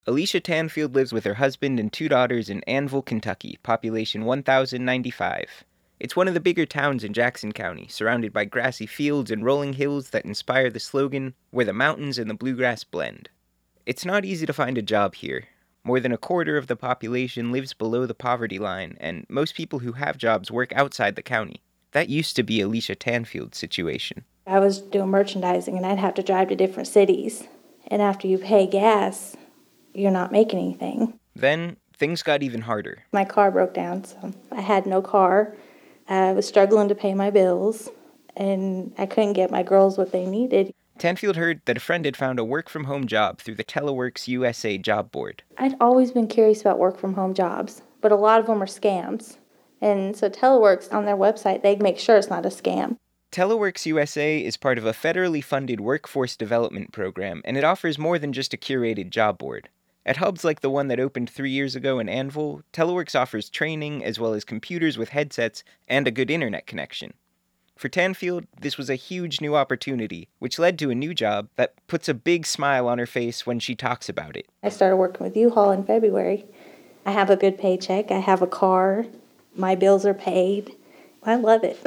Alicia Tanfield lives with her husband and 2 daughters in Annville, Kentucky, population 1,095. It's one of the bigger towns in Jackson County, surrounded by grassy fields and rolling hills that inspire the slogan, "Where the mountains and the bluegrass blend." It's not easy to find a job here. More than a quarter of the population lives below the poverty line, and most people who have jobs work outside the county. That used to be Alicia Tanfield's situation. I was doing merchandising, and I'd have to drive to different cities. And after you pay gas, you're not making anything. Then, things got even harder. My car broke down, so I had no car. I was struggling to pay my bills, and I couldn't get my girls what they needed. Tanfield heard that a friend had found a work-from-home job through the Teleworks USA job board. I'd always been curious about work-from-home jobs, but a lot of them are scams. And so Teleworks, on their website, they make sure it's not a scam. Teleworks USA is part of a federally funded workforce development program, and it offers more than just a curated job board. At hubs like the one that opened 3 years ago in Annville, Teleworks offers training as well as computers with headsets and a good internet connection. For Tanfield, this was a huge new opportunity, which led to a new job that puts a big smile on her face when she talks about it. I started working with U-Haul in February. I have a good paycheck. I have a car. My bills are paid. I love it.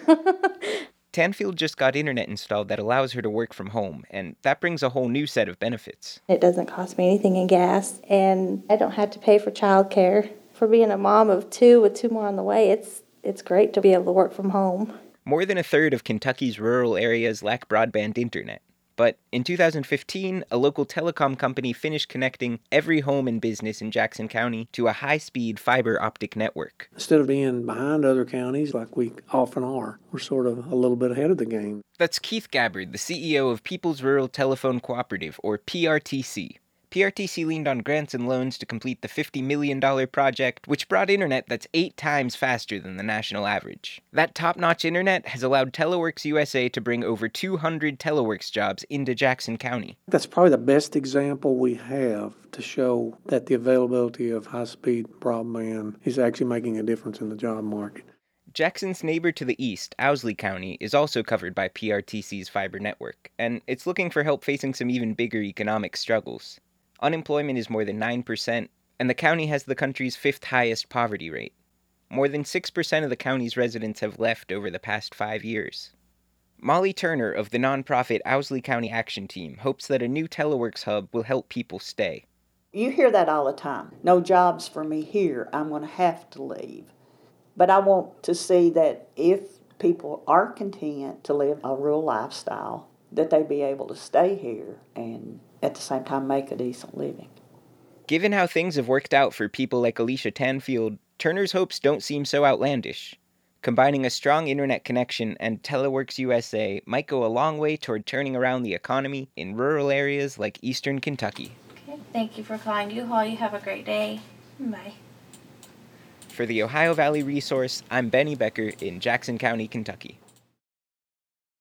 Tanfield just got internet installed that allows her to work from home, and that brings a whole new set of benefits. It doesn't cost me anything in gas, and I don't have to pay for childcare. For being a mom of 2 with 2 more on the way, it's great to be able to work from home. More than a third of Kentucky's rural areas lack broadband internet. But in 2015, a local telecom company finished connecting every home and business in Jackson County to a high-speed fiber optic network. Instead of being behind other counties like we often are, we're sort of a little bit ahead of the game. That's Keith Gabbard, the CEO of People's Rural Telephone Cooperative, or PRTC. PRTC leaned on grants and loans to complete the $50 million project, which brought internet that's 8 times faster than the national average. That top-notch internet has allowed Teleworks USA to bring over 200 Teleworks jobs into Jackson County. That's probably the best example we have to show that the availability of high-speed broadband is actually making a difference in the job market. Jackson's neighbor to the east, Owsley County, is also covered by PRTC's fiber network, and it's looking for help facing some even bigger economic struggles. Unemployment is more than 9%, and the county has the country's 5th highest poverty rate. More than 6% of the county's residents have left over the past 5 years. Molly Turner of the nonprofit Owsley County Action Team hopes that a new Teleworks hub will help people stay. You hear that all the time. No jobs for me here. I'm going to have to leave. But I want to see that if people are content to live a rural lifestyle, that they be able to stay here and at the same time make a decent living. Given how things have worked out for people like Alicia Tanfield, Turner's hopes don't seem so outlandish. Combining a strong internet connection and Teleworks USA might go a long way toward turning around the economy in rural areas like eastern Kentucky. Okay, thank you for calling U-Haul. You have a great day. Bye. For the Ohio Valley Resource, I'm Benny Becker in Jackson County, Kentucky.